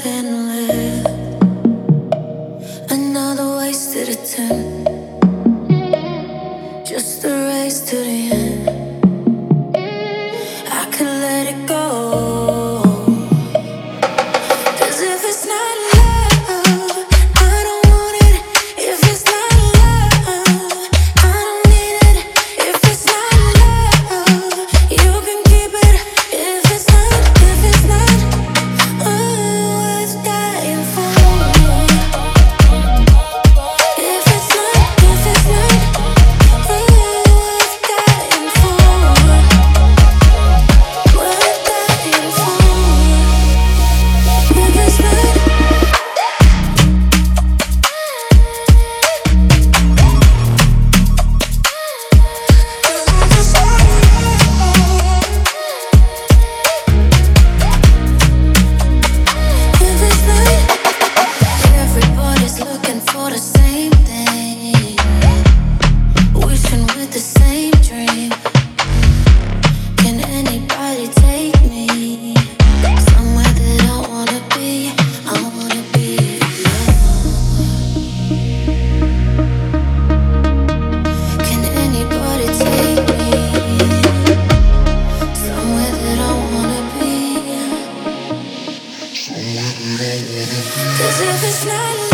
been lived. Another wasted attempt, just a race to the end. I could let it go, 'cause if it's not love, I don't want it. If it's not love, I don't need it. If it's not love, you can keep it. If it's not worth dying for. If it's not worth dying for, worth dying for. If it's not. Everybody's looking for the same thing, wishing with the same dream. Can anybody take me somewhere that I wanna be? I wanna be loved. Can anybody take me somewhere that I wanna be? 'Cause if it's not